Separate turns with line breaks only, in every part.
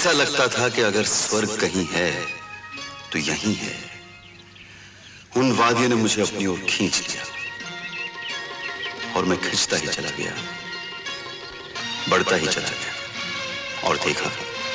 ऐसा लगता था कि अगर स्वर्ग कहीं है तो यहीं है। उन वादियों ने मुझे अपनी ओर खींच लिया और मैं खिंचता ही चला गया, बढ़ता ही चला गया और देखा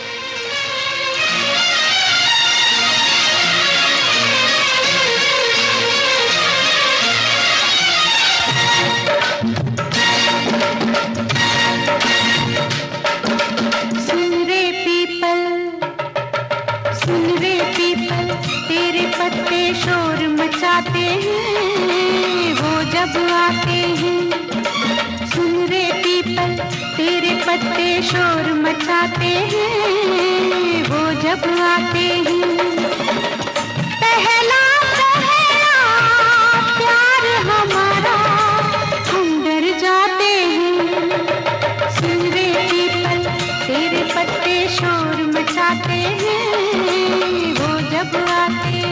पत्ते शोर मचाते हैं वो जब आते हैं। सुन रे पीपल तेरे पत्ते शोर मचाते हैं वो जब आते हैं। पहला पहला प्यार हमारा हम डर जाते हैं। सुन रे पीपल तेरे पत्ते शोर मचाते हैं वो जब आते हैं।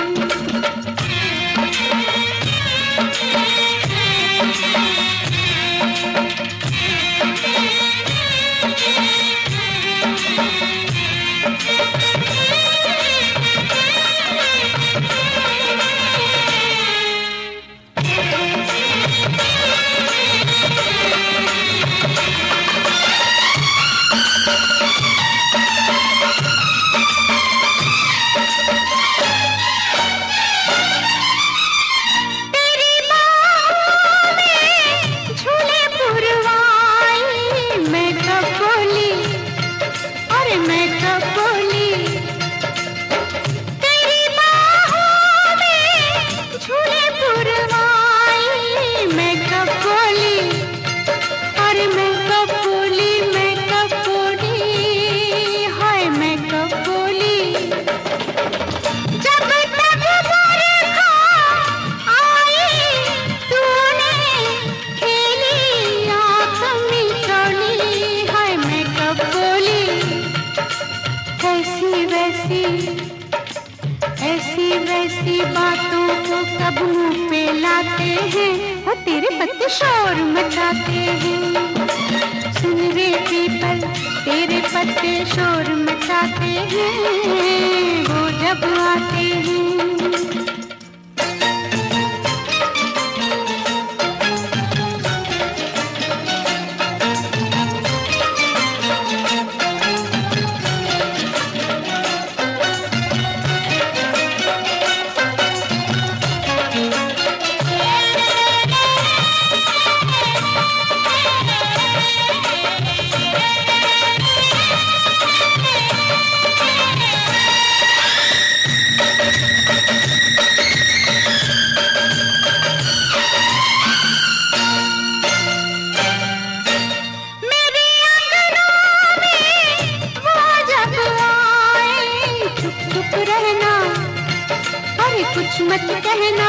ऐसी वैसी बातों को कब मुंह पे लाते हैं वो तेरे पत्ते शोर मचाते हैं। सुन रे पीपल तेरे पत्ते शोर मचाते हैं वो जब आते हैं। कुछ मत कहना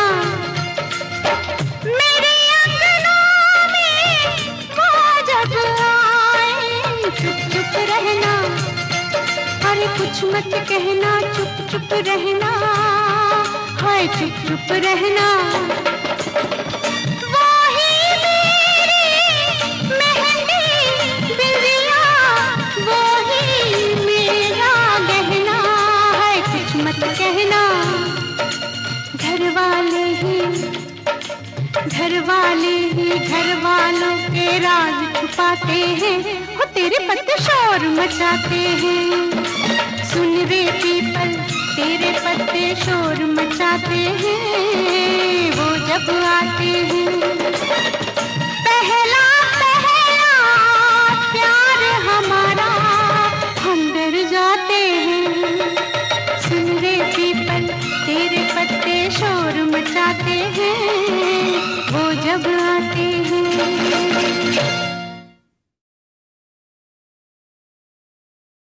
मेरे अंगनों में वो जब आए चुप चुप रहना। अरे कुछ मत कहना चुप चुप रहना, हाय चुप चुप रहना। घर वालों के राज छुपाते हैं वो तेरे पत्ते शोर मचाते हैं। सुन रे पीपल तेरे पत्ते शोर मचाते हैं वो जब आते हैं। पहला